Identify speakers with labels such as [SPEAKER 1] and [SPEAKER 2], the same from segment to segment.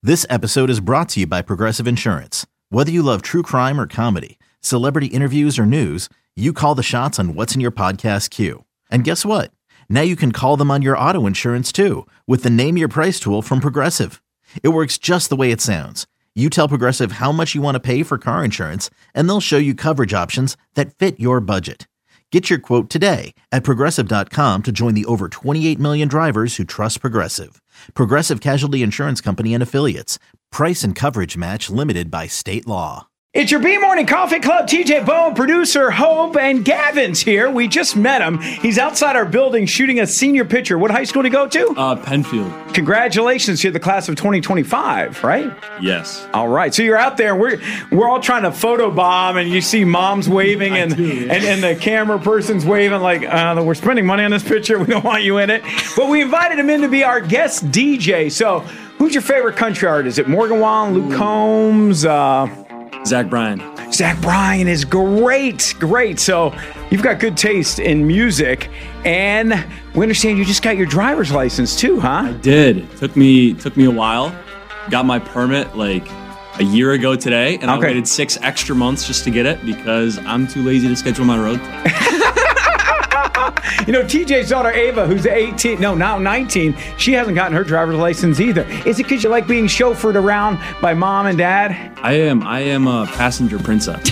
[SPEAKER 1] This episode is brought to you by Progressive Insurance. Whether you love true crime or comedy, celebrity interviews or news, you call the shots on what's in your podcast queue. And guess what? Now you can call them on your auto insurance too with the Name Your Price tool from Progressive. It works just the way it sounds. You tell Progressive how much you want to pay for car insurance, and they'll show you coverage options that fit your budget. Get your quote today at Progressive.com to join the over 28 million drivers who trust Progressive. Progressive Casualty Insurance Company and Affiliates. Price and coverage match limited by state law.
[SPEAKER 2] It's your B-Morning Coffee Club. TJ Bone, producer Hope, and Gavin's here. We just met him. He's outside our building shooting a senior picture. What high school did he go to?
[SPEAKER 3] Penfield.
[SPEAKER 2] Congratulations. You're the class of 2025, right?
[SPEAKER 3] Yes.
[SPEAKER 2] All right. So you're out there. We're all trying to photobomb, and you see moms waving, and the camera person's waving like, we're spending money on this picture. We don't want you in it. But we invited him in to be our guest DJ. So who's your favorite country artist? Is it Morgan Wallen, Luke Combs?
[SPEAKER 3] Zach Bryan.
[SPEAKER 2] Zach Bryan is great. So you've got good taste in music, and we understand you just got your driver's license too, huh?
[SPEAKER 3] I did. Took me a while. Got my permit like a year ago today, and I waited 6 extra months just to get it because I'm too lazy to schedule my road test.
[SPEAKER 2] You know, TJ's daughter Ava, who's 19, she hasn't gotten her driver's license either. Is it because you like being chauffeured around by mom and dad?
[SPEAKER 3] I am a passenger princess.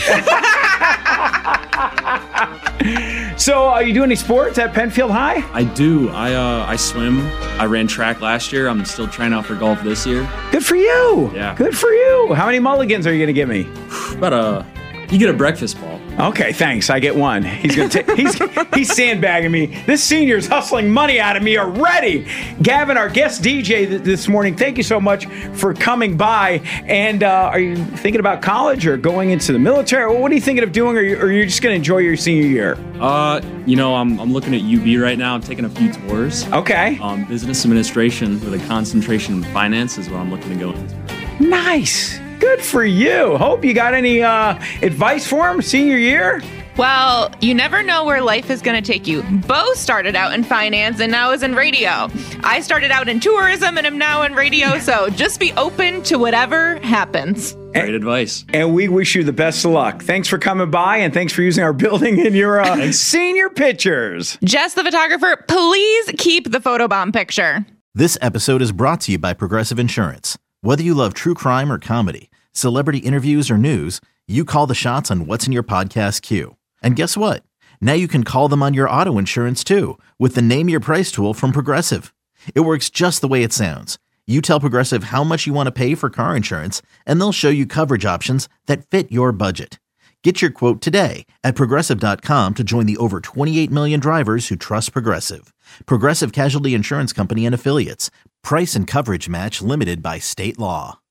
[SPEAKER 2] So, are you doing any sports at Penfield High?
[SPEAKER 3] I do. I swim. I ran track last year. I'm still trying out for golf this year.
[SPEAKER 2] Good for you.
[SPEAKER 3] Yeah.
[SPEAKER 2] Good for you. How many mulligans are you going to give me?
[SPEAKER 3] You get a breakfast ball.
[SPEAKER 2] Okay, thanks. I get one. He's he's sandbagging me. This senior's hustling money out of me already. Gavin, our guest DJ this morning, thank you so much for coming by. And are you thinking about college or going into the military? What are you thinking of doing, or are you just going to enjoy your senior year?
[SPEAKER 3] I'm looking at UB right now. I'm taking a few tours.
[SPEAKER 2] Okay.
[SPEAKER 3] Business administration with a concentration in finance is what I'm looking to go into.
[SPEAKER 2] Nice. Good for you. Hope you got any advice for him senior year?
[SPEAKER 4] Well, you never know where life is going to take you. Bo started out in finance and now is in radio. I started out in tourism and am now in radio, so just be open to whatever happens.
[SPEAKER 3] Great advice.
[SPEAKER 2] And we wish you the best of luck. Thanks for coming by, and thanks for using our building in your senior pictures.
[SPEAKER 4] Jess, the photographer, please keep the photobomb picture.
[SPEAKER 1] This episode is brought to you by Progressive Insurance. Whether you love true crime or comedy, celebrity interviews or news, you call the shots on what's in your podcast queue. And guess what? Now you can call them on your auto insurance too with the Name Your Price tool from Progressive. It works just the way it sounds. You tell Progressive how much you want to pay for car insurance, and they'll show you coverage options that fit your budget. Get your quote today at Progressive.com to join the over 28 million drivers who trust Progressive. Progressive Casualty Insurance Company and Affiliates. Price and coverage match limited by state law.